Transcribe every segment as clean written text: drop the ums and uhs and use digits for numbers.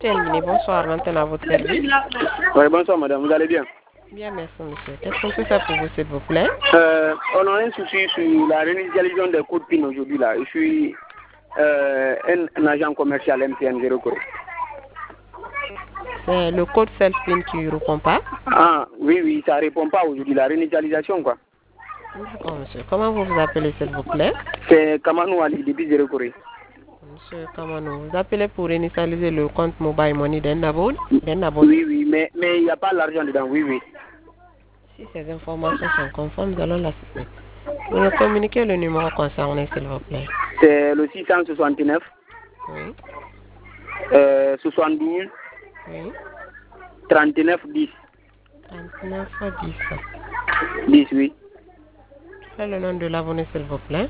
Terminé. Bonsoir, maintenant à votre service. Oui, bonsoir madame, vous allez bien? Bien, merci monsieur. Qu'est-ce qu'on peut faire pour vous, s'il vous plaît? On a un souci sur la réinitialisation des codes PIN aujourd'hui là. Je suis un agent commercial MTN 0 Corée. C'est le code self-pin qui ne répond pas? Ah, oui, ça répond pas aujourd'hui, la réinitialisation quoi. D'accord monsieur. Comment vous vous appelez, s'il vous plaît? C'est Kamanou Ali depuis 0 Corée. Monsieur Kamano, vous appelez pour réinitialiser le compte Mobile Money d'Ennabon? Oui, mais il n'y a pas l'argent dedans, oui. Si ces informations sont conformes, nous allons l'assister. Vous nous communiquez le numéro concerné, s'il vous plaît. C'est le 669 Oui. 72 Oui. 39 10. 39 10. 10, oui. C'est le nom de l'abonné, s'il vous plaît.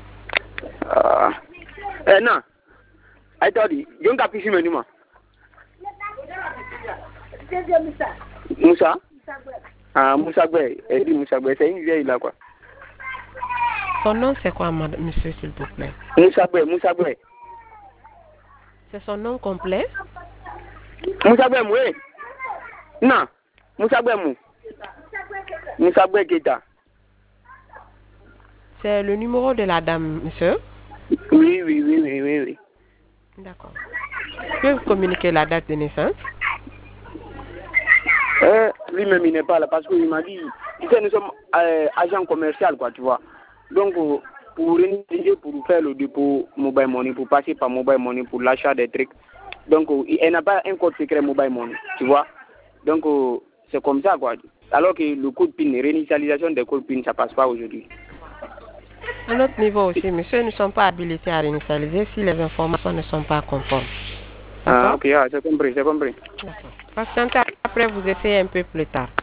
Non. I told you, you don't have to Moussa? Ah, Moussa Gwe. Elle dit Moussa Gwe, c'est une vieille là quoi. Son nom c'est quoi, monsieur, s'il vous plaît? Moussa Gwe. C'est son nom complet? Moussa Gwe, oui. Non. Moussa Gwe, mou. Moussa Gwe Keita. C'est le numéro de la dame, monsieur? Oui. D'accord. Pouvez-vous communiquer la date de naissance? Lui-même, il n'est pas là parce qu'il m'a dit, nous sommes agents commerciaux, quoi, tu vois. Donc, pour faire le dépôt Mobile Money, pour passer par Mobile Money, pour l'achat des trucs, donc, il n'a pas un code secret Mobile Money, tu vois. Donc, c'est comme ça, quoi. Alors que le code PIN, réinitialisation des codes PIN, ça passe pas aujourd'hui. À notre niveau aussi, monsieur, nous ne sommes pas habilités à réinitialiser si les informations ne sont pas conformes. Ah, ok, c'est compris. D'accord. Patientez, après vous essayez un peu plus tard.